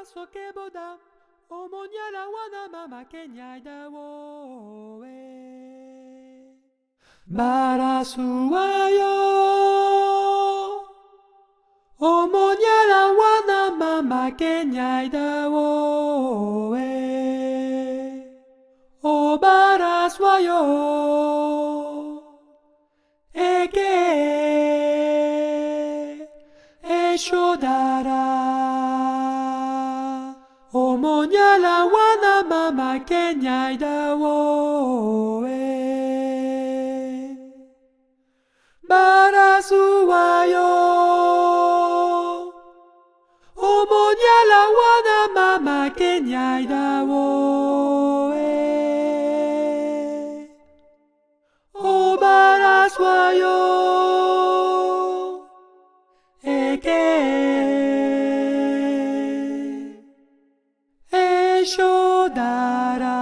sokeboda omonyala wana mama kenyaida woe barasuayo omonyala wana mama kenyaida woe o barasuayo eke eshodara omonyala wana mama kenyaida woe barasuayo omonyala wana mama kenyaida woe o barasuayo eke eshodara